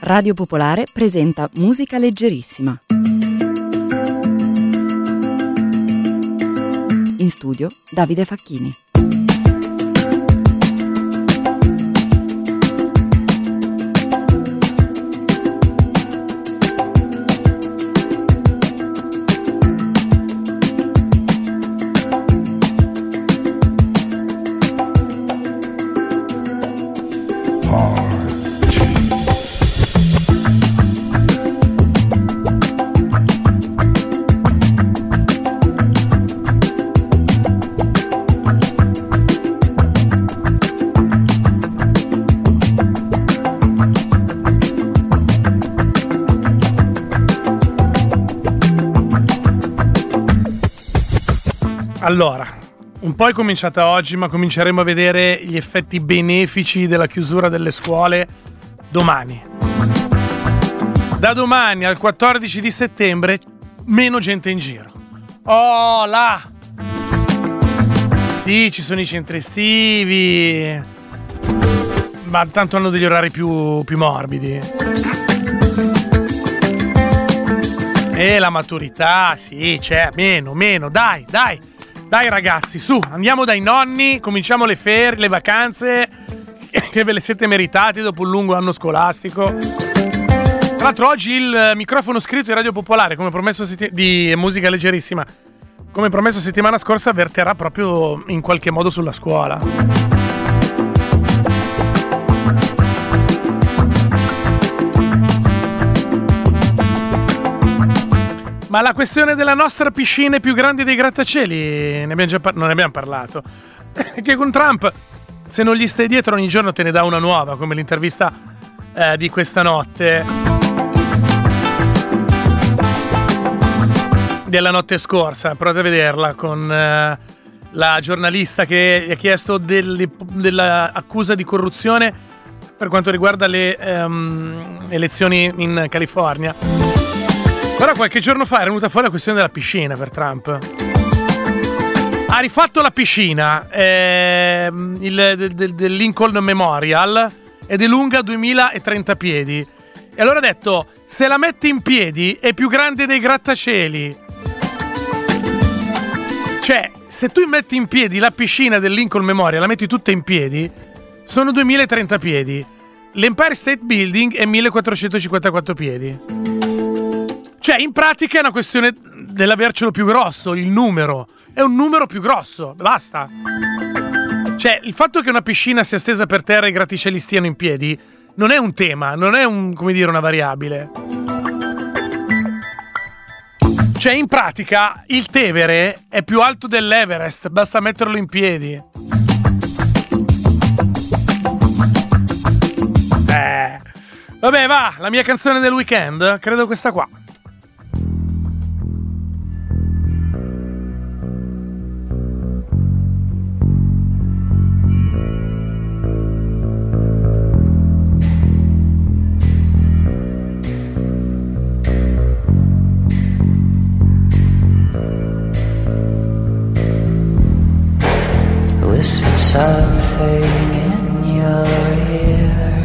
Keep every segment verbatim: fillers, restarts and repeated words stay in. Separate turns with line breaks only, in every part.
Radio Popolare presenta Musica Leggerissima. In studio Davide Facchini.
Allora, un po' è cominciata oggi, ma cominceremo a vedere gli effetti benefici della chiusura delle scuole domani. Da domani al quattordici di settembre, meno gente in giro. Oh, là! Sì, ci sono i centri estivi, ma tanto hanno degli orari più, più morbidi. E la maturità, sì, c'è, meno, meno, dai, dai. Dai ragazzi, su, andiamo dai nonni, cominciamo le ferie, le vacanze, che ve le siete meritati dopo un lungo anno scolastico. Tra l'altro oggi il microfono scritto di Radio Popolare, come promesso seti- di Musica Leggerissima, come promesso settimana scorsa, verterà proprio in qualche modo sulla scuola. Ma la questione della nostra piscina più grande dei grattacieli, ne abbiamo già par- non ne abbiamo parlato. Che con Trump, se non gli stai dietro ogni giorno te ne dà una nuova, come l'intervista eh, di questa notte. Della notte scorsa, provate a vederla con eh, la giornalista che gli ha chiesto del, dell'accusa di corruzione per quanto riguarda le um, elezioni in California. Però qualche giorno fa è venuta fuori la questione della piscina per Trump. Ha rifatto la piscina eh, il, del, del Lincoln Memorial ed è lunga duemilatrenta piedi. E allora ha detto, se la metti in piedi è più grande dei grattacieli. Cioè, se tu metti in piedi la piscina del Lincoln Memorial, la metti tutta in piedi, sono duemilatrenta piedi. L'Empire State Building è millequattrocentocinquantaquattro piedi. Cioè, in pratica è una questione dell'avercelo più grosso, il numero. È un numero più grosso, basta. Cioè, il fatto che una piscina sia stesa per terra e i grattacieli stiano in piedi non è un tema, non è un, come dire, una variabile. Cioè, in pratica, il Tevere è più alto dell'Everest, basta metterlo in piedi. Eh. Vabbè, va, la mia canzone del weekend, credo questa qua.
Whispered something in your ear.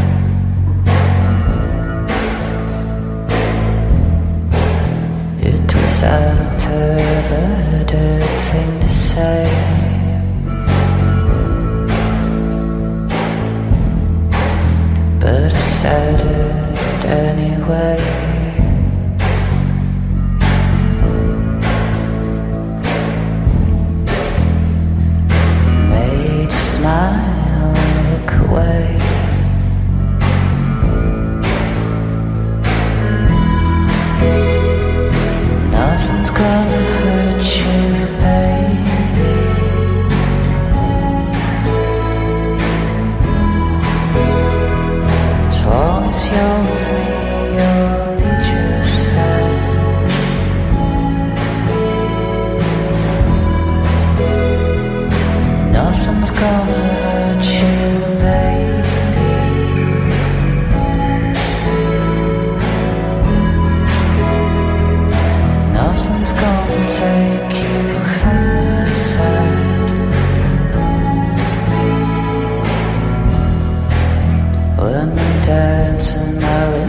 It was a perverted thing to say, but I said it anyway. Smile, look away. Nothing's gonna hurt you, baby. As long as you're with me, you'll be just fine. Nothing's gonna hurt you, baby. Nothing's gonna take you from my side. When we dance and I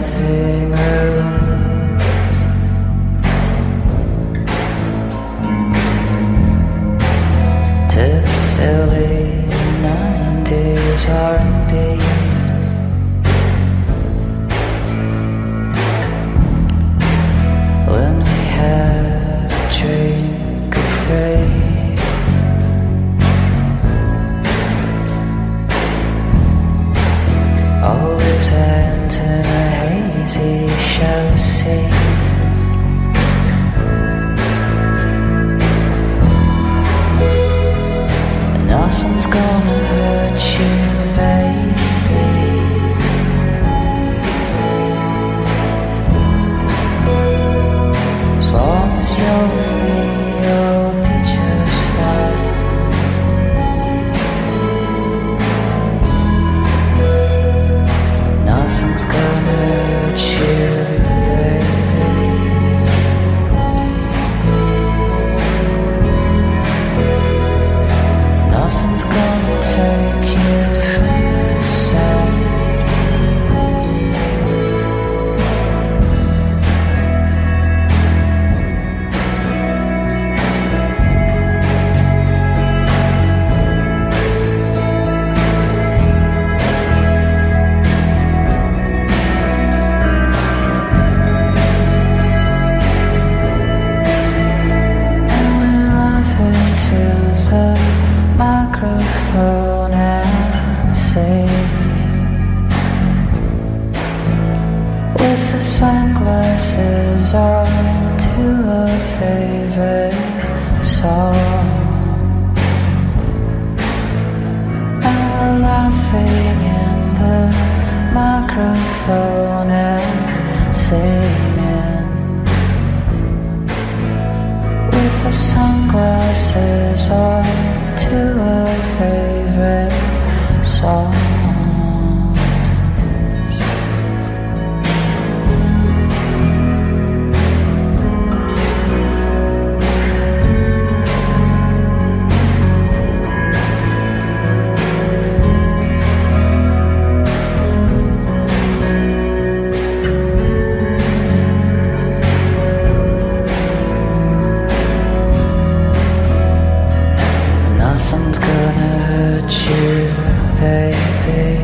to the silly nineties R and B. When we have a drink of three, always ends in a hazy show scene. Nothing's gonna hurt you, baby. As long as you're with me, you'll be just fine. Nothing's gonna hurt you, baby. Nothing's gonna take you from my side. And we laugh into the microphone and sing with the sunglasses on to a favorite song. And we're laughing in the microphone and singing with the sunglasses on to a favorite song. Nothing's gonna hurt you, baby.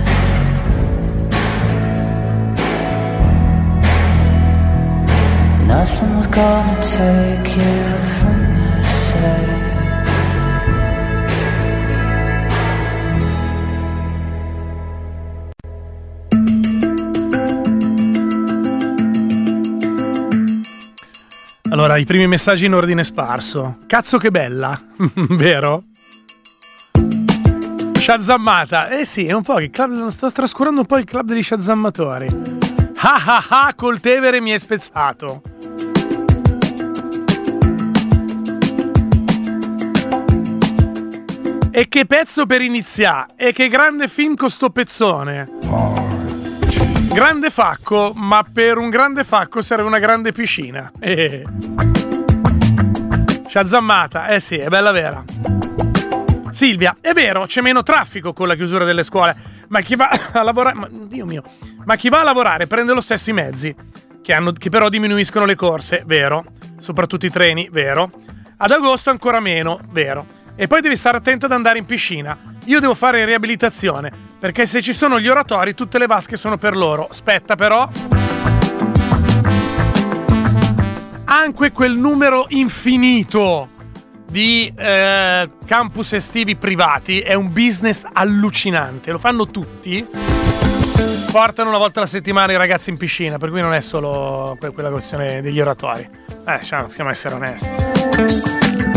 Nothing's gonna take you from my side.
Allora, i primi messaggi in ordine sparso. Cazzo che bella, vero? Shazammata. Eh sì, è un po' che club, sto trascurando un po' il club degli shazammatori. Ah ah ah, col Tevere mi è spezzato. E che pezzo per iniziare. E che grande film con sto pezzone. Grande facco, ma per un grande facco serve una grande piscina. Eh. Shazammata, eh sì, è bella vera. Silvia, è vero, c'è meno traffico con la chiusura delle scuole, ma chi va a lavorare, ma, Dio mio, ma chi va a lavorare prende lo stesso i mezzi, che, hanno, che però diminuiscono le corse, vero, soprattutto i treni, vero, ad agosto ancora meno, vero, e poi devi stare attento ad andare in piscina. Io devo fare riabilitazione, perché se ci sono gli oratori tutte le vasche sono per loro. Aspetta però, anche quel numero infinito di eh, campus estivi privati è un business allucinante, lo fanno tutti, portano una volta alla settimana i ragazzi in piscina, per cui non è solo que- quella questione degli oratori. Eh, dobbiamo essere onesti.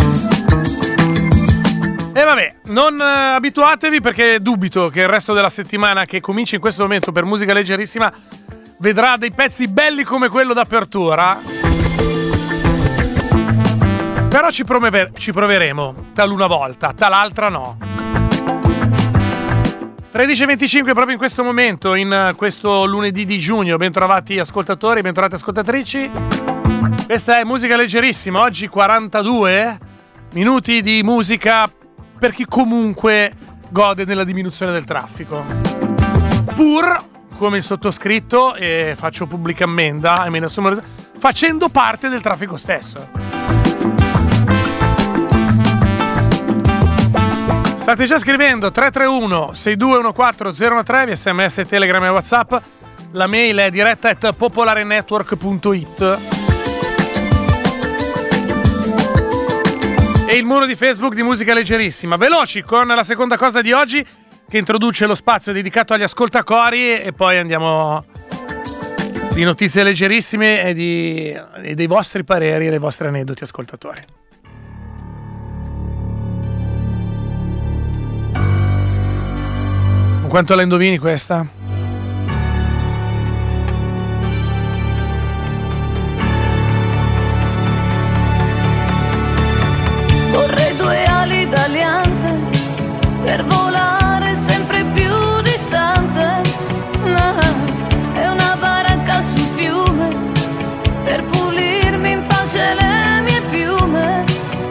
E vabbè, non eh, abituatevi, perché dubito che il resto della settimana, che comincia in questo momento per Musica Leggerissima, vedrà dei pezzi belli come quello d'apertura. Però ci, prover- ci proveremo, taluna volta, tal'altra no. tredici e venticinque proprio in questo momento, in questo lunedì di giugno. Bentrovati ascoltatori, bentrovate ascoltatrici. Questa è Musica Leggerissima. Oggi quarantadue minuti di musica per chi comunque gode nella diminuzione del traffico. Pur, come il sottoscritto, e faccio pubblica ammenda, e me ne assumo, facendo parte del traffico stesso. State già scrivendo tre tre uno sei due uno quattro zero uno tre via sms, telegram e whatsapp. La mail è diretta at popolarenetwork punto it e il muro di Facebook di Musica Leggerissima. Veloci con la seconda cosa di oggi, che introduce lo spazio dedicato agli ascoltacori, e poi andiamo di notizie leggerissime e, di, e dei vostri pareri e dei vostri aneddoti, ascoltatori. Quanto la indovini questa?
Vorrei due ali d'aliante per volare sempre più distante. No, è una baracca sul fiume per pulirmi in pace le mie piume.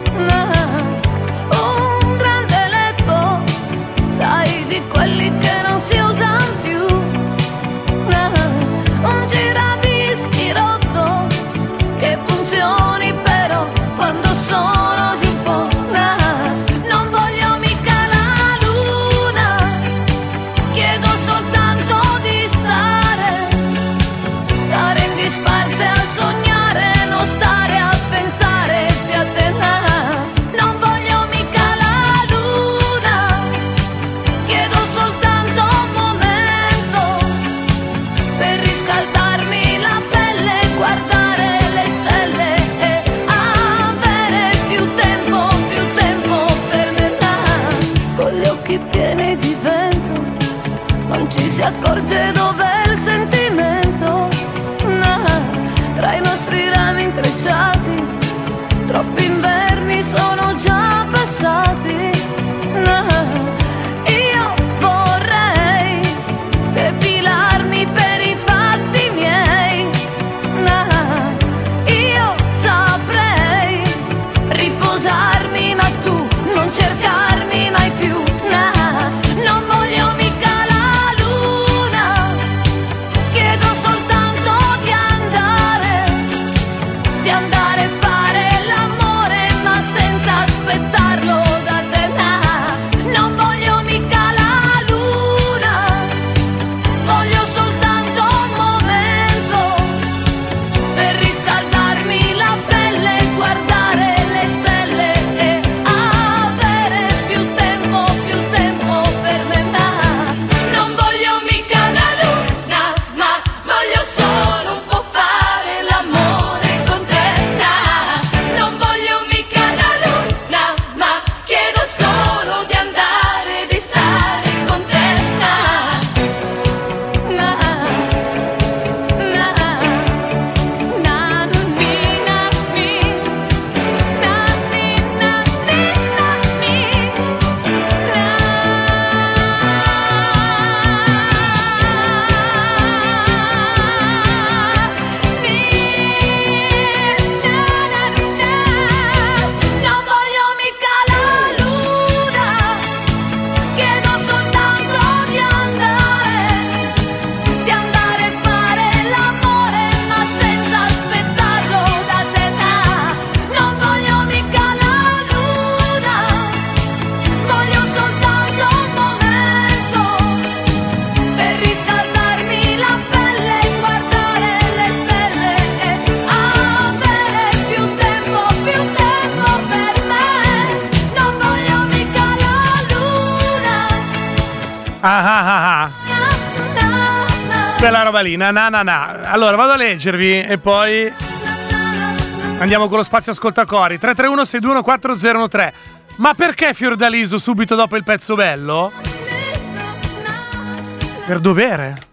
No, un grande letto, sai, di quelli che non si usano più. No, un giradischi rotto che funzioni però quando sono giù un po'. No, non voglio mica la luna, chiedo soltanto di stare, stare in disparte a sognare, non stare a pensare più a te. No, non voglio mica la luna, chiedo soltanto un momento per riscaldarmi la pelle, guardare le stelle e avere più tempo, più tempo per me. Con gli occhi pieni di vento non ci si accorge dov'è il sentimento. No, tra i nostri rami intrecciati troppi inverni sono già passati. No, io vorrei defilarmi per i fatti miei. No, io saprei riposarmi, ma tu non cercarmi mai più. No, non voglio mica la luna, chiedo soltanto di andare, di andare a fare l'amore, ma senza aspettarlo da te. No, non voglio mica la luna, voglio soltanto un momento per riscaldarmi la pelle, guardare le stelle e avere più tempo, più tempo per me. No, non voglio mica la luna, ma voglio solo un po' fare l'amore con te. No, non voglio mica la luna, ma chiedo solo di andare, di stare con te. No, no, no, na, ni, na, ni, na, ni, na, ni, na, ni, non voglio mica la luna, chiedo soltanto di andare, di andare a fare l'amore, ma senza aspettarlo da te. Non voglio mica la luna, voglio soltanto un momento per riscaldarmi la pelle, guardare le stelle e avere più tempo, più tempo per me. Non voglio mica la luna.
Ah ah ah ah.
Na, na, na,
Quella roba lì, na na na na. Allora vado a leggervi e poi andiamo con lo spazio ascoltacori. tre tre uno sei due uno quattro zero uno tre. Ma perché Fiordaliso subito dopo il pezzo bello? Per dovere.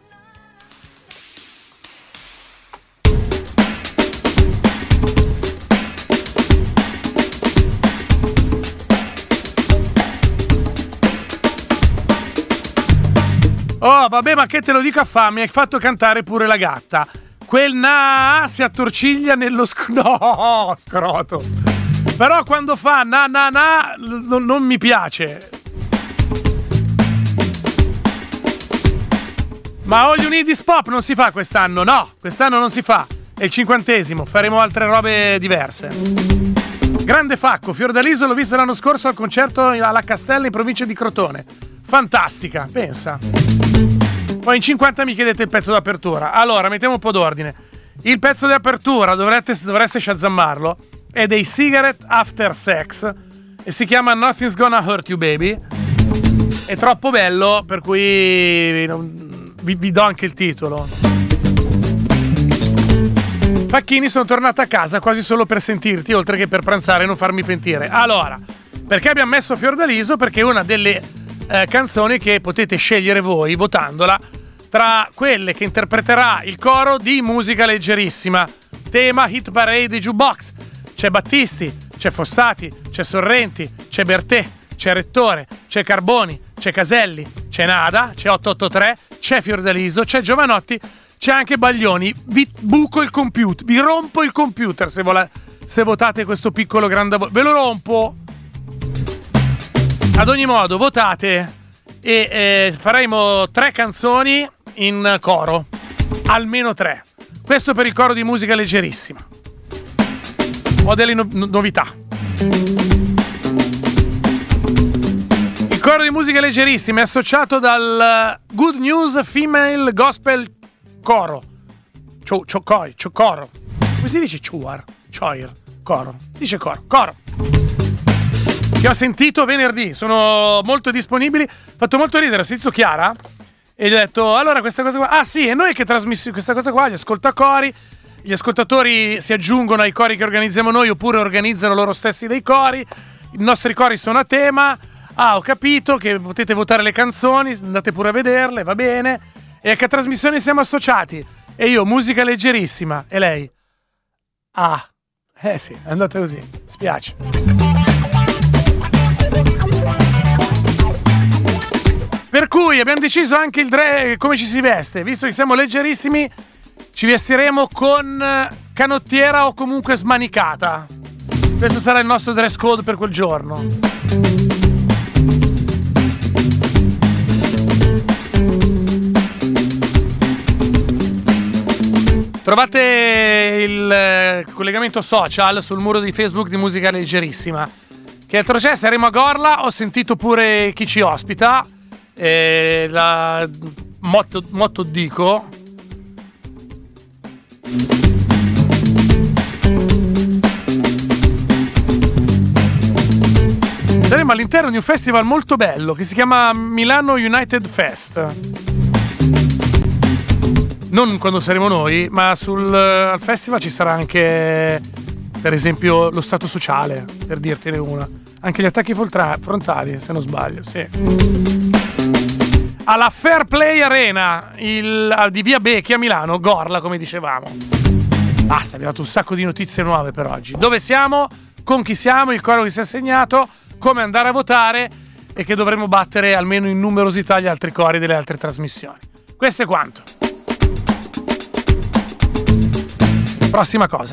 Oh, vabbè, ma che te lo dico a fa, mi hai fatto cantare pure la gatta. Quel na si attorciglia nello sc... No, scroto. Però quando fa na na na n- non mi piace. Ma All You Need Is Pop non si fa quest'anno, no, quest'anno non si fa. È il cinquantesimo, faremo altre robe diverse. Grande Facco, Fiordaliso l'ho vista l'anno scorso al concerto alla Castella in provincia di Crotone. Fantastica, pensa. Poi in cinquanta mi chiedete il pezzo d'apertura. Allora, mettiamo un po' d'ordine. Il pezzo di apertura, dovreste, dovreste shazammarlo, è dei Cigarette After Sex e si chiama Nothing's Gonna Hurt You Baby. È troppo bello, per cui vi, vi do anche il titolo. Facchini, sono tornato a casa quasi solo per sentirti, oltre che per pranzare e non farmi pentire. Allora, perché abbiamo messo Fiordaliso? Perché è una delle eh, canzoni che potete scegliere voi, votandola, tra quelle che interpreterà il coro di Musica Leggerissima, tema Hit Parade Jukebox. C'è Battisti, c'è Fossati, c'è Sorrenti, c'è Bertè, c'è Rettore, c'è Carboni, c'è Caselli, c'è Nada, c'è otto otto tre, c'è Fiordaliso, c'è Giovanotti, c'è anche Baglioni. Vi buco il computer, vi rompo il computer se, vola, se votate questo piccolo grande vo- ve lo rompo. Ad ogni modo, votate e eh, faremo tre canzoni in coro, almeno tre. Questo per il coro di Musica Leggerissima. Ho delle no- novità. Il coro di Musica Leggerissima è associato dal Good News Female Gospel Coro. Cio, cio, coi, cio, coro. Come si dice chuar? Choir. Coro. Dice coro. Coro. Che ho sentito venerdì. Sono molto disponibili. Ho fatto molto ridere. Ho sentito Chiara e gli ho detto, allora questa cosa qua. Ah sì, e noi che trasmissiamo questa cosa qua, gli ascoltacori. Gli ascoltatori si aggiungono ai cori che organizziamo noi oppure organizzano loro stessi dei cori. I nostri cori sono a tema. Ah, ho capito che potete votare le canzoni, andate pure a vederle, va bene. E a che trasmissione siamo associati? E io, Musica Leggerissima. E lei? Ah, eh sì, è andata così. Spiace. Per cui abbiamo deciso anche il dre- come ci si veste. Visto che siamo leggerissimi, ci vestiremo con canottiera o comunque smanicata. Questo sarà il nostro dress code per quel giorno. Trovate il collegamento social sul muro di Facebook di Musica Leggerissima. Che altro c'è? Saremo a Gorla, ho sentito pure chi ci ospita. Eh, la motto, motto dico. Saremo all'interno di un festival molto bello che si chiama Milano United Fest. Non quando saremo noi, ma sul al festival ci sarà anche, per esempio, lo Stato Sociale, per dirtene una. Anche gli attacchi frontali, se non sbaglio, sì. Alla Fair Play Arena il, di Via Becchi a Milano, Gorla, come dicevamo. Basta, abbiamo dato un sacco di notizie nuove per oggi. Dove siamo? Con chi siamo? Il coro che si è assegnato? Come andare a votare? E che dovremo battere almeno in numerosità gli altri cori delle altre trasmissioni. Questo è quanto. Prossima cosa.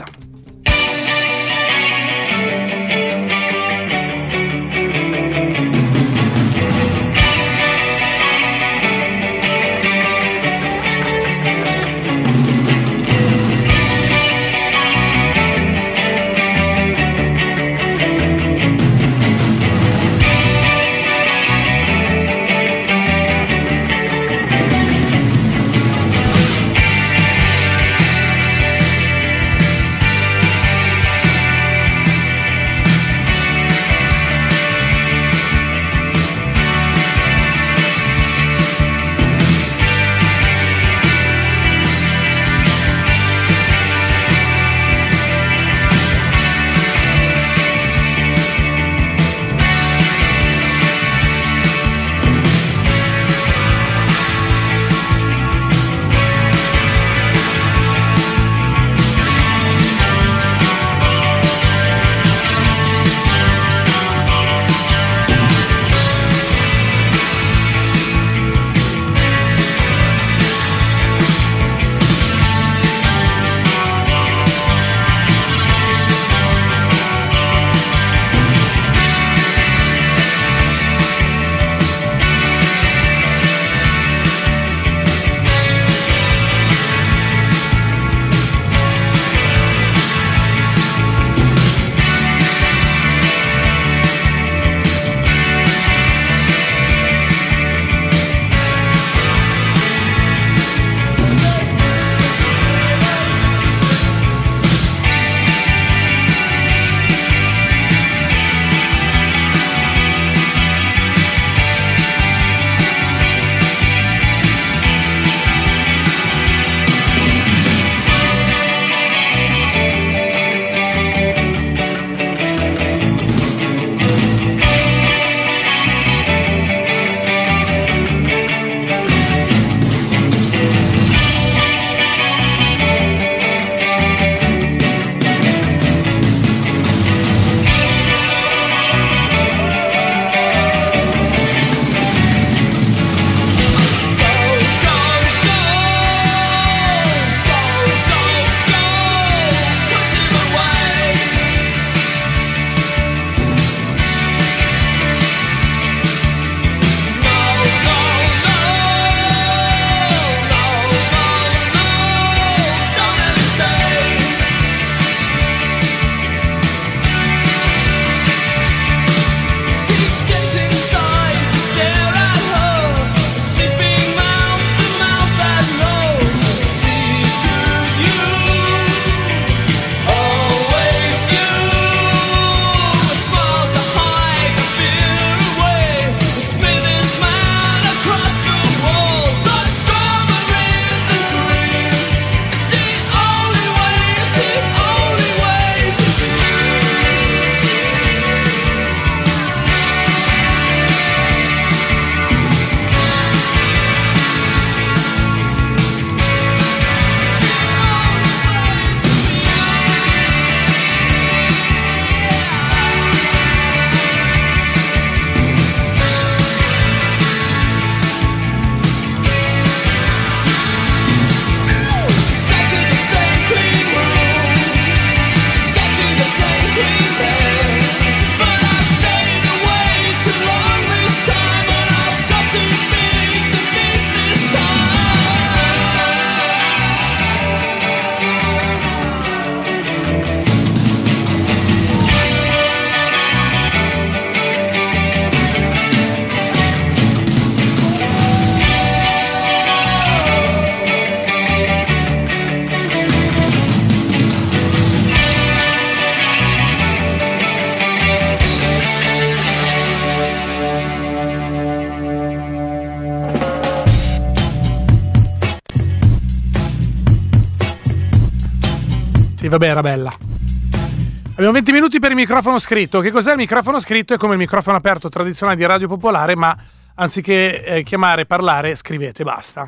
vabbè, era bella. Abbiamo venti minuti per il microfono scritto. Che cos'è il microfono scritto? È come il microfono aperto tradizionale di Radio Popolare, ma anziché eh, chiamare e parlare, scrivete, basta.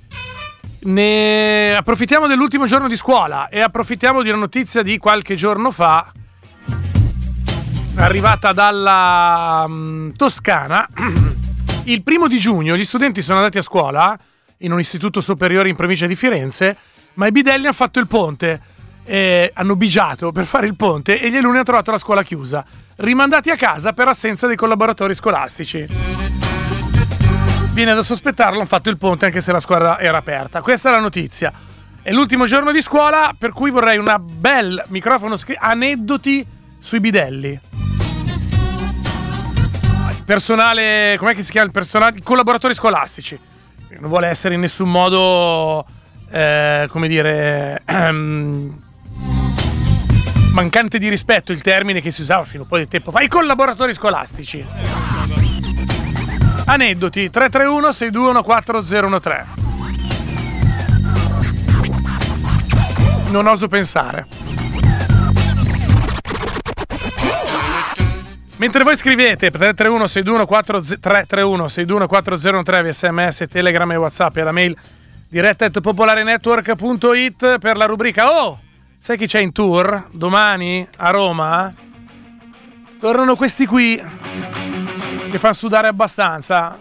Ne approfittiamo dell'ultimo giorno di scuola e approfittiamo di una notizia di qualche giorno fa, arrivata dalla um, Toscana. Il primo di giugno gli studenti sono andati a scuola in un istituto superiore in provincia di Firenze, ma i bidelli hanno fatto il ponte, eh, hanno bigiato per fare il ponte e gli alunni hanno trovato la scuola chiusa, rimandati a casa per assenza dei collaboratori scolastici. Viene da sospettarlo, hanno fatto il ponte anche se la scuola era aperta. Questa è la notizia. È l'ultimo giorno di scuola, per cui vorrei una bel microfono scritto, aneddoti sui bidelli. Il personale, com'è che si chiama il personale? I collaboratori scolastici. Non vuole essere in nessun modo, eh, come dire, ehm, mancante di rispetto il termine che si usava fino a un po' di tempo fa. I collaboratori scolastici. Aneddoti tre tre uno sei due uno quattro zero uno tre. Non oso pensare. Mentre voi scrivete tre tre uno sei due uno quattro zero uno tre via sms, Telegram e WhatsApp e alla mail diretta at popolarenetwork punto it per la rubrica Oh! Sai chi c'è in tour domani a Roma? Tornano questi qui che fanno sudare abbastanza.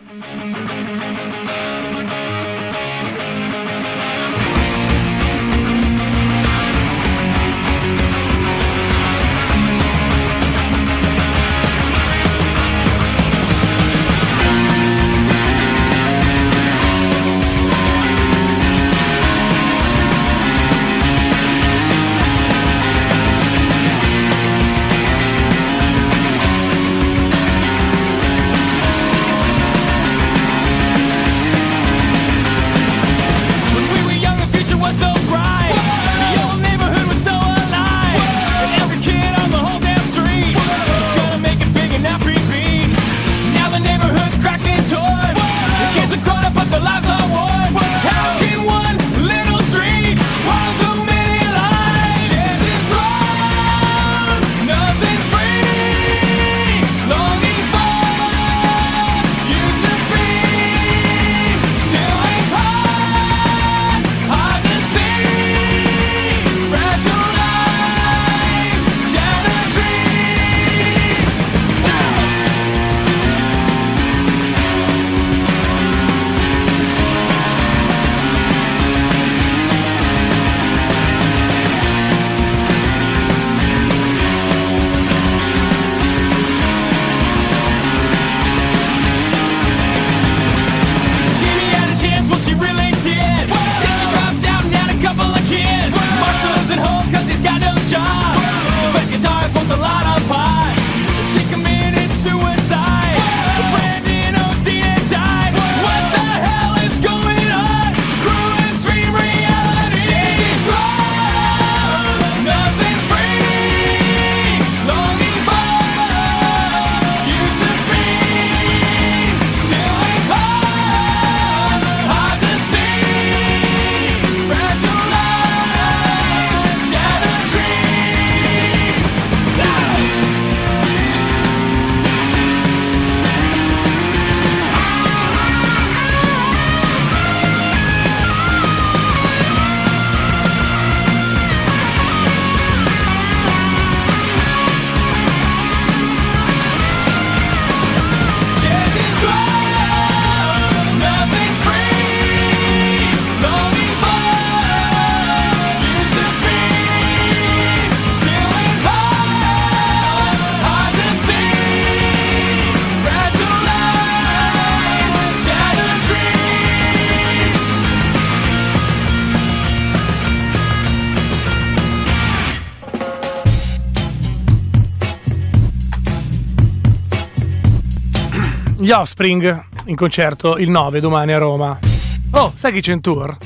Gli Offspring in concerto il nove domani a Roma. Oh, sai chi c'è in tour?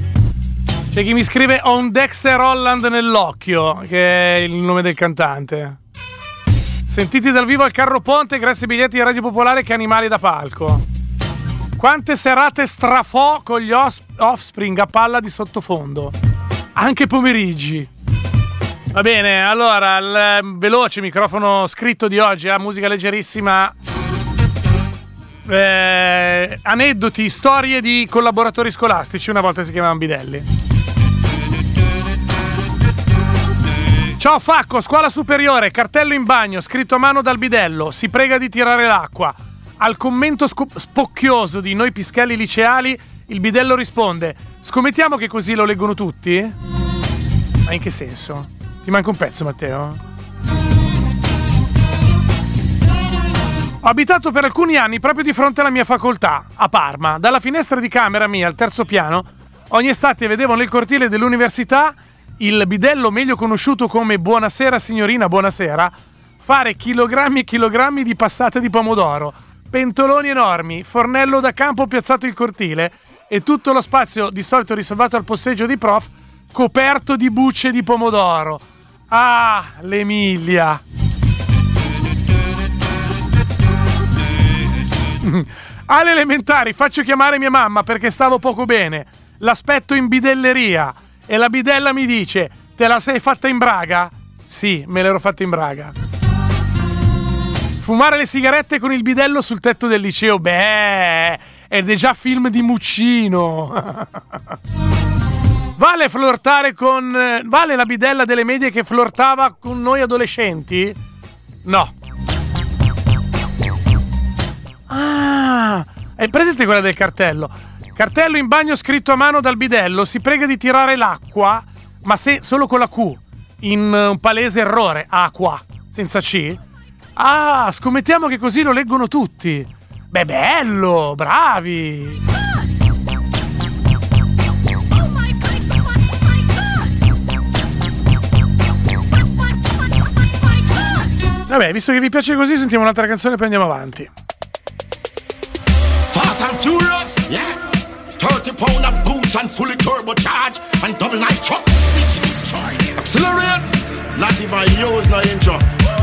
C'è chi mi scrive Ho un Dexter Holland nell'occhio, che è il nome del cantante. Sentiti dal vivo al Carro Ponte, grazie ai biglietti di Radio Popolare, che animali da palco. Quante serate strafò con gli Offspring a palla di sottofondo. Anche pomeriggi. Va bene, allora il veloce microfono scritto di oggi a musica leggerissima. Eh, aneddoti, storie di collaboratori scolastici, una volta si chiamavano bidelli. Ciao Facco, scuola superiore, cartello in bagno, scritto a mano dal bidello, si prega di tirare l'acqua. Al commento sco- spocchioso di noi pischelli liceali, il bidello risponde: scommettiamo che così lo leggono tutti? Ma in che senso? Ti manca un pezzo, Matteo? Ho abitato per alcuni anni proprio di fronte alla mia facoltà, a Parma. Dalla finestra di camera mia al terzo piano, ogni estate vedevo nel cortile dell'università il bidello meglio conosciuto come buonasera signorina, buonasera, fare chilogrammi e chilogrammi di passate di pomodoro, pentoloni enormi, fornello da campo piazzato in cortile e tutto lo spazio di solito riservato al posteggio di prof coperto di bucce di pomodoro. Ah, l'Emilia! Alle elementari faccio chiamare mia mamma perché stavo poco bene. L'aspetto in bidelleria e la bidella mi dice: te la sei fatta in braga? Sì, me l'ero fatta in braga. Fumare le sigarette con il bidello sul tetto del liceo, beh, ed è già film di Muccino. Vale flirtare con... Vale la bidella delle medie che flirtava con noi adolescenti? No. Ah, è presente quella del cartello? Cartello in bagno scritto a mano dal bidello, si prega di tirare l'acqua, ma se solo con la Q, in un palese errore, acqua, senza C. Ah, scommettiamo che così lo leggono tutti. Beh, bello, bravi. Vabbè, visto che vi piace così, sentiamo un'altra canzone e poi andiamo avanti.
Fast and furious, yeah. thirty pound of boots and fully turbocharged and double night truck. Stitch destroyed. Accelerate. Not even use no intro.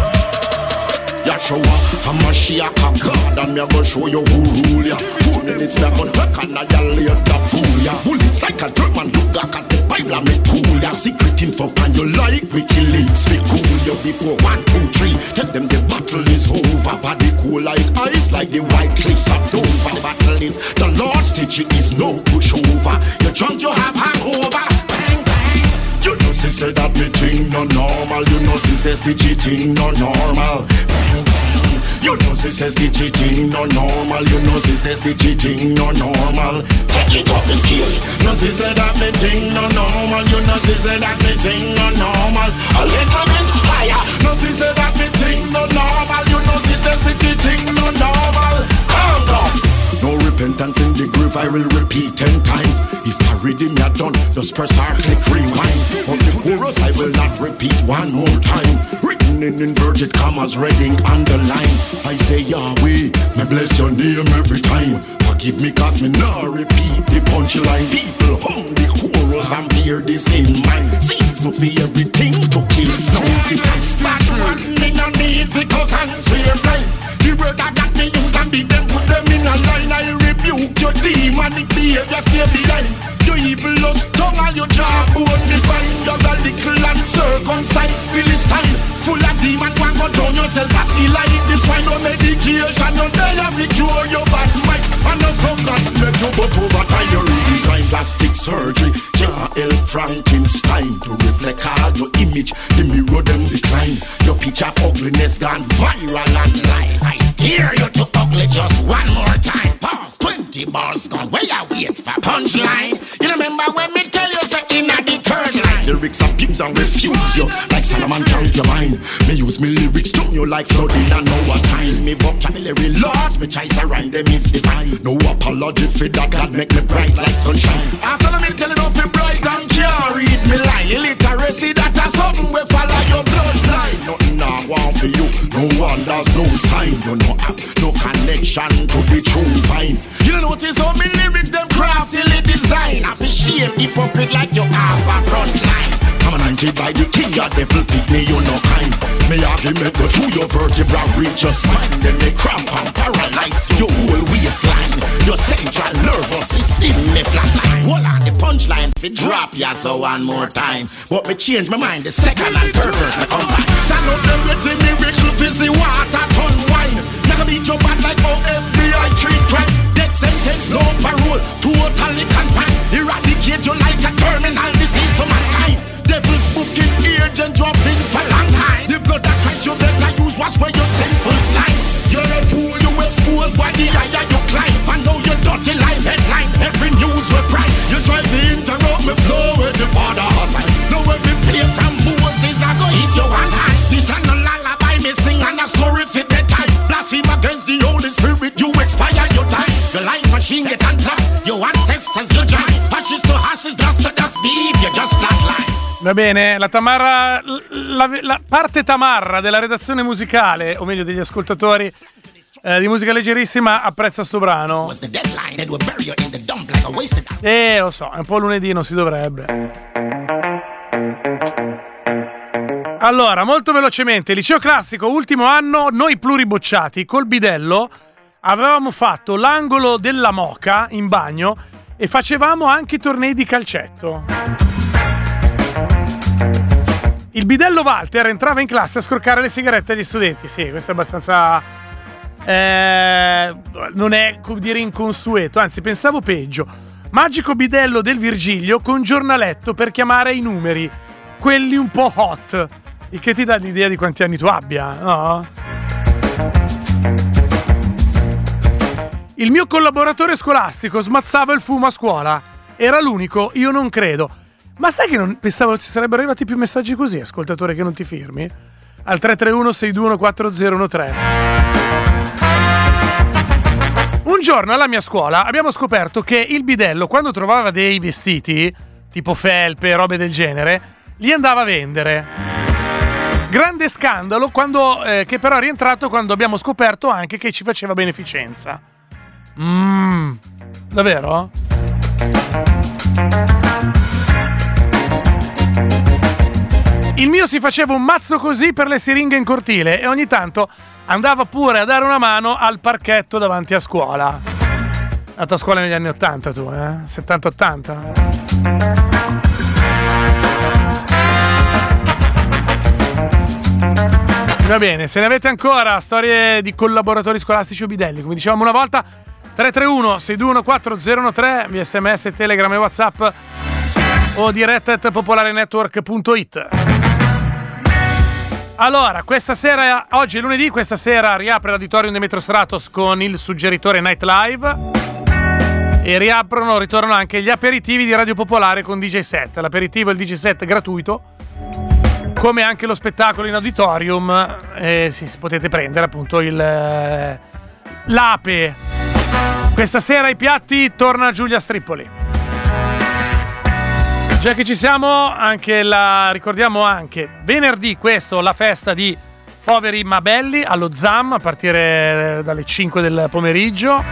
Yeah, show up. I'm a Shia God and me a go show you who rule ya. Four minutes me a go hook and I yell the fool ya. Bullets like a German look back at the Bible and me tool ya. Secret info and you like wiki leaks. We cool you before one, two, three. Tell them the battle is over. Body cool like ice, like the white cliffs of Dover. The battle is the Lord's teaching is no pushover. You drunk, you have hangover. Bang, bang. You know she said that me thing no normal. You know she says the cheating no normal. Bang, bang. You know she says the cheating no normal. You know she says the cheating no normal. Take it up the scales. No she said that me thing no normal. You know she said that me thing no normal. A little bit higher. No she said that me thing no normal. You know she says the cheating no normal. Calm down. No repentance in the grave, I will repeat ten times. If I read him, you're done, just press or click rewind. On the chorus, I will not repeat one more time. Written in inverted commas, red ink underline. I say Yahweh, me bless your name every time. Forgive me cause me not repeat the punchline. People hum the chorus and bear this in mind. Season for everything to kill snows the time. Back one, me no need the cause and swear blind. The word I got me use and beat them, put them in a line. I rebuke your demonic behavior, stay behind. You evil lust tongue and your jawbone divine. You're a little uncircumcised Philistine. Full of demon, one go drown yourself as he like this wine. No medication, no day of the cure your bad mind. And no some God make you but over time you redesign plastic surgery. Can't help Frankenstein to reflect all your image. The mirror them decline. Your picture of ugliness gone viral online. I dare you to ugly just one more time. Pause. Twenty bars gone. Where you wait for punchline? You remember when me tell you say in a the third line. Lyrics abuse and refuse you like Solomon count your mind. Me use me lyrics turn you like flooding and no one time. Me vocabulary large, me choice around them is divine. No apology for that, God make me bright like sunshine. After me tell you don't feel bright and can't read me line. Illiteracy that a something we follow your bloodline. Nothing I want for you, no one does no sign. You no have no connection to the true vine. You notice how me lyrics them craftily design. I feel shame hypocrite like you have a front line. I'm anointed by the king, your devil pick me, you no kind. Me argument go through your vertebra, reach your spine. Then they cramp and paralyze your whole waistline. Your central nervous system me flatline. Hold on the punchline if it drop ya so one more time. But me change my mind the second and third verse me come back. Stand up them with the miracle fizzy water ton wine. Never beat your bad like O F B I treat crime. Death sentence no parole, totally confined. Eradicate you like a terminal disease to mankind. Devil's booking agent dropping for long time. The blood that Christ you better use wash where your sinful slime. You're a fool you expose by the eye that you climb. I know your dirty life headline, every news will prime. You try to interrupt me flow with the father hustle. Know every play from Moses I go hit you one time. This ain't no lullaby me sing and a story fit the time. Blaspheme against the Holy Spirit you expire your time. The life machine get unplugged, your ancestors you join. Ashes to ashes, dust to dust, beep, you just flatline.
Va bene, la tamarra, la, la parte tamarra della redazione musicale, o meglio degli ascoltatori eh, di musica leggerissima, apprezza sto brano. Eh, lo so, è un po' lunedì, non si dovrebbe. Allora, molto velocemente, liceo classico, ultimo anno, noi pluribocciati, col bidello, avevamo fatto l'angolo della moca in bagno e facevamo anche i tornei di calcetto. Il bidello Walter entrava in classe a scroccare le sigarette agli studenti. Sì, questo è abbastanza... Eh, non è, come dire, inconsueto. Anzi, pensavo peggio. Magico bidello del Virgilio con giornaletto per chiamare i numeri. Quelli un po' hot. Il che ti dà l'idea di quanti anni tu abbia, no? Il mio collaboratore scolastico smazzava il fumo a scuola. Era l'unico, io non credo. Ma sai che non pensavo ci sarebbero arrivati più messaggi così, ascoltatore, che non ti firmi? Al tre tre uno sei due uno quattro zero uno tre. Un giorno alla mia scuola abbiamo scoperto che il bidello, quando trovava dei vestiti, tipo felpe e robe del genere, li andava a vendere. Grande scandalo, quando, eh, che però è rientrato quando abbiamo scoperto anche che ci faceva beneficenza. Mmm, davvero? Il mio si faceva un mazzo così per le siringhe in cortile e ogni tanto andava pure a dare una mano al parchetto davanti a scuola. Andata a scuola negli anni ottanta tu, eh? settanta ottanta? Va bene, se ne avete ancora storie di collaboratori scolastici o bidelli, come dicevamo una volta, tre tre uno sei due uno quattro zero uno tre, via sms, telegram e whatsapp o diretta at popolarenetwork punto it. Allora, questa sera, oggi è lunedì, questa sera riapre l'auditorium di Metro Stratos con il suggeritore Night Live e riaprono, ritornano anche gli aperitivi di Radio Popolare con D J set. L'aperitivo e il D J set gratuito, come anche lo spettacolo in auditorium, eh, sì, potete prendere appunto il eh, l'ape. Questa sera ai piatti torna Giulia Strippoli. Già che ci siamo, anche la ricordiamo anche venerdì questo, la festa di Poveri ma Belli allo Zam a partire dalle cinque del pomeriggio.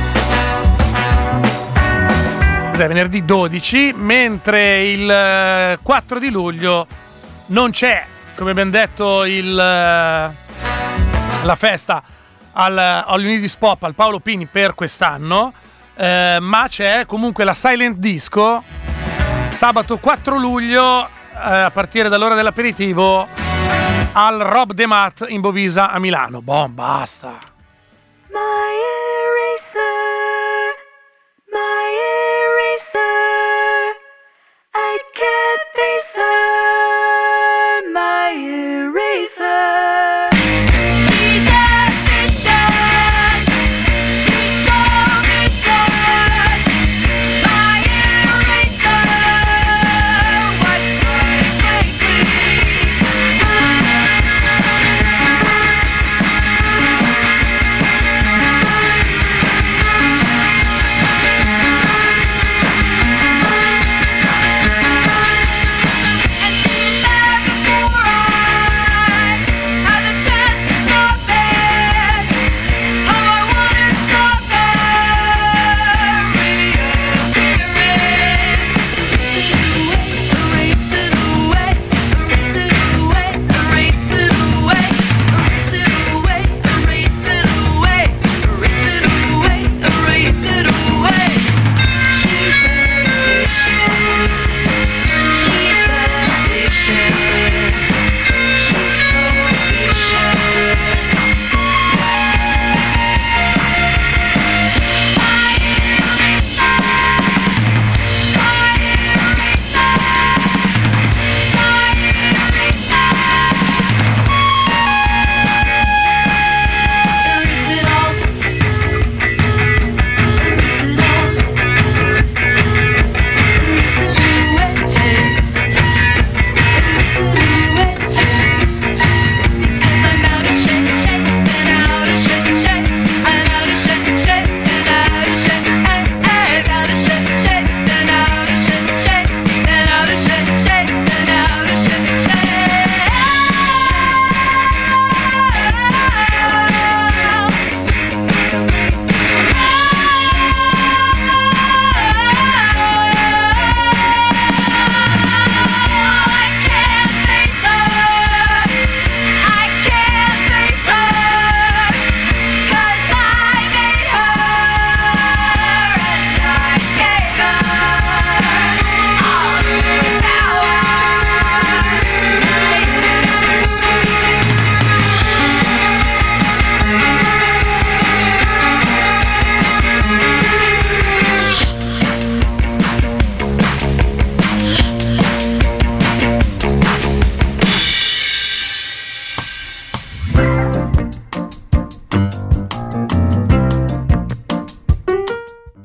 Cos'è? Venerdì dodici, mentre il quattro di luglio non c'è, come abbiamo detto, il, la festa al All You Need Is Pop al Paolo Pini per quest'anno, eh, ma c'è comunque la Silent Disco sabato quattro luglio eh, a partire dall'ora dell'aperitivo al Rob De Mat in Bovisa a Milano. Boh, basta.
My eraser, my eraser, I can't face her, my eraser. She's ambitious, she's so vicious, my eraser, what's worth taking?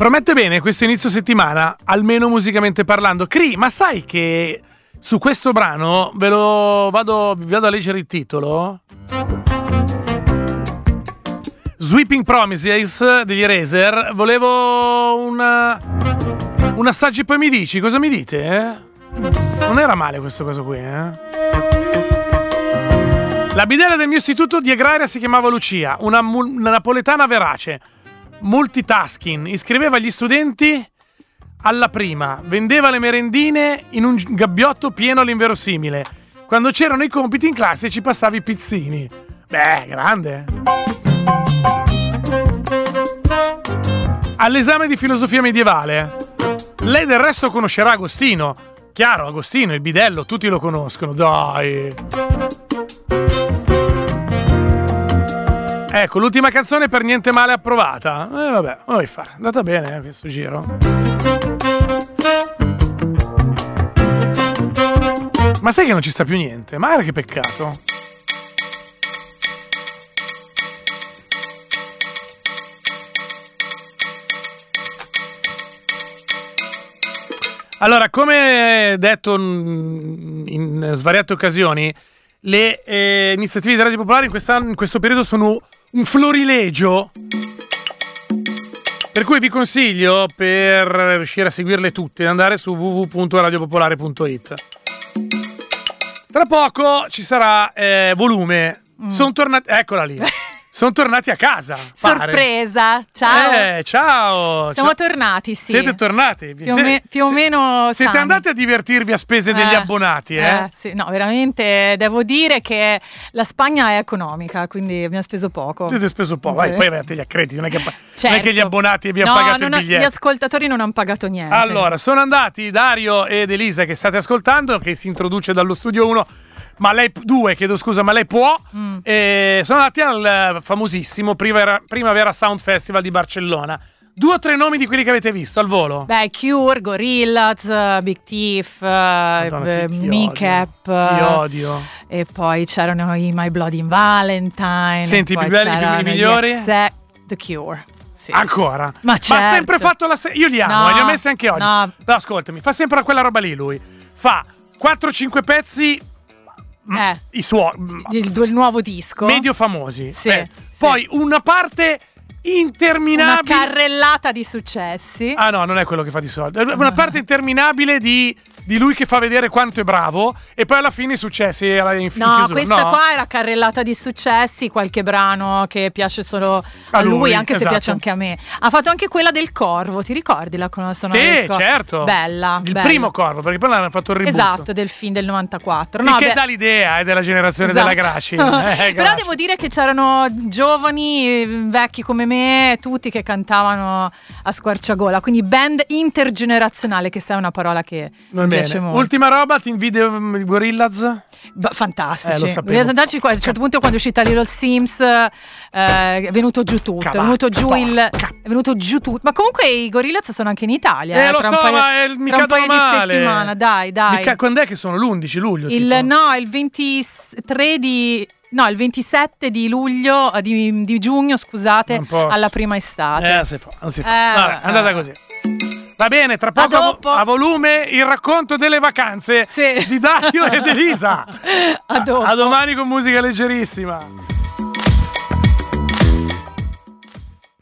Promette bene questo inizio settimana, almeno musicalmente parlando. Cri, ma sai che su questo brano ve lo vado, vi vado a leggere il titolo? Sweeping Promises degli Eraser. Volevo una, un assaggio e poi mi dici, cosa mi dite? Eh? Non era male questo caso qui, eh? La bidella del mio istituto di agraria si chiamava Lucia, una, mu- una napoletana verace, multitasking, iscriveva gli studenti alla prima, vendeva le merendine in un gabbiotto pieno all'inverosimile. Quando c'erano i compiti in classe ci passavi i pizzini. Beh, grande. All'esame di filosofia medievale. Lei del resto conoscerà Agostino. Chiaro, Agostino, il bidello, tutti lo conoscono, dai. Ecco, l'ultima canzone per niente male approvata. Eh vabbè, vuoi fare, è andata bene eh, questo giro. Ma sai che non ci sta più niente? Ma che peccato. Allora, come detto in svariate occasioni, le eh, iniziative di Radio Popolare in, quest'anno, in questo periodo sono un florilegio, per cui vi consiglio, per riuscire a seguirle tutte, di andare su w w w punto radio popolare punto i t. Tra poco ci sarà eh, volume. Mm. Sono tornati, eccola lì. Sono tornati a casa.
Sorpresa, ciao.
Eh, ciao.
Siamo
ciao.
tornati, sì.
Siete tornati?
Più, o, me- più o
se-
meno.
Siete
sani.
andati a divertirvi a spese degli
eh,
abbonati, eh?
eh? Sì, no, veramente devo dire che la Spagna è economica, quindi abbiamo speso poco.
Avete speso poco,
Sì.
vai, poi avete gli accrediti, non è che,
Certo.
non è che gli abbonati vi hanno
no,
pagato il
non ha-
biglietto.
Gli ascoltatori non hanno pagato niente.
Allora, sono andati Dario ed Elisa che state ascoltando, che si introduce dallo studio uno, ma lei due, chiedo scusa, ma lei può. Mm. E sono andati al famosissimo Primavera, Primavera Sound Festival di Barcellona. Due o tre nomi di quelli che avete visto al volo?
Beh, Cure, Gorillaz, uh, Big Thief, uh,
Madonna, ti- ti
Kneecap.
odio. Ti odio.
E poi c'erano i My Bloody Valentine.
Senti, i
poi
più belli, i più
c'erano gli
migliori?
Exe- The Cure. Sì,
Ancora?
sì. Ma certo.
Ma ha sempre fatto la stessa. Io li amo,
No,
e li ho messi anche oggi.
no.
No, ascoltami, fa sempre quella roba lì lui. Fa quattro cinque pezzi.
Eh.
I suoi.
Il, il nuovo disco.
Medio famosi.
Sì,
Eh.
sì.
Poi una parte interminabile.
Una carrellata di successi.
Ah no, non è quello che fa di soldi. È una parte interminabile di, di lui che fa vedere quanto è bravo e poi alla fine i successi alla in, in
No,
chiusura.
questa
No?
qua è la carrellata di successi, qualche brano che piace solo a,
A
lui,
lui,
anche
esatto.
se piace anche a me. Ha fatto anche quella del Corvo, ti ricordi la colonna sonora
Sì,
del Corvo?
certo.
Bella,
Il
bella.
primo Corvo, perché poi l'hanno fatto il reboot.
Esatto, del film del novantaquattro.
Il
No,
che
beh,
dà l'idea è della generazione
esatto.
della Graci. Eh,
Però
Graci.
devo dire che c'erano giovani, vecchi come me, tutti che cantavano a squarciagola, quindi band intergenerazionale, che sai è una parola che
Va
mi
bene.
piace molto.
Ultima roba, ti invidio um, Gorillaz?
Ba- fantastici.
Eh, lo sapevo.
Voglio fantastici, a un certo punto quando è uscita Little Sims eh, è venuto giù tutto,
Cavacca,
è venuto giù il
porca.
è venuto giù tutto. Ma comunque i Gorillaz sono anche in Italia,
Eh,
eh,
lo
tra un
so,
paio,
ma è- mi
tra un paio
cadono
di
male.
settimane, dai, dai.
Mica- quando è che sono? l'undici luglio?
Il
tipo?
no, il ventitré di No, il ventisette di luglio, eh, di, di giugno, scusate,
Non posso.
alla prima estate.
Eh, si fa, non si fa.
Eh,
Vabbè, è andata
eh.
così. Va bene, tra
A
poco a, vo-
dopo.
a volume il racconto delle vacanze
Sì.
di Dario ed Elisa.
A dopo.
A domani con musica leggerissima.